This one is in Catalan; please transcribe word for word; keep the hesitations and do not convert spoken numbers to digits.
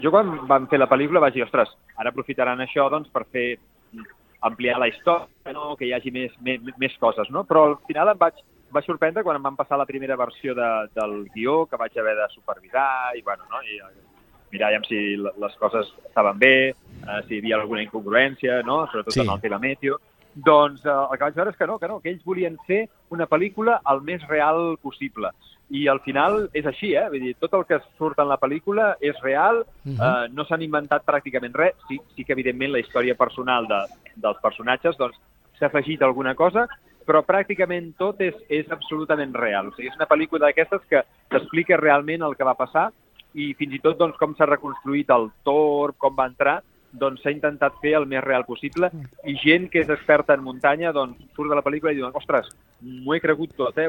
jo quan vam fer la pel·lícula vaig dir, ostres, ara aprofitaran això doncs, per fer ampliar la història, no? Que hi hagi més, més, més coses, no? Però al final em vaig, vaig sorprendre quan em van passar la primera versió de, del guió, que vaig haver de supervisar i, bueno, no? I mirar si les coses estaven bé, eh, si hi havia alguna incongruència, no? Sobretot sí. En el tema meteo. Doncs eh, el que vaig veure és que no, que no, que ells volien fer una pel·lícula el més real possible. I al final és així, eh? Vull dir, tot el que surt en la pel·lícula és real, uh-huh. eh, no s'han inventat pràcticament res. Sí, sí que, evidentment, la història personal de, dels personatges doncs, s'ha afegit alguna cosa, però pràcticament tot és, és absolutament real. O sigui, és una pel·lícula d'aquestes que t'explica realment el que va passar i fins i tot doncs, com s'ha reconstruït el torb, com va entrar, doncs s'ha intentat fer el més real possible i gent que és experta en muntanya doncs surt de la pel·lícula i diuen, ostres, m'ho he cregut tot, eh?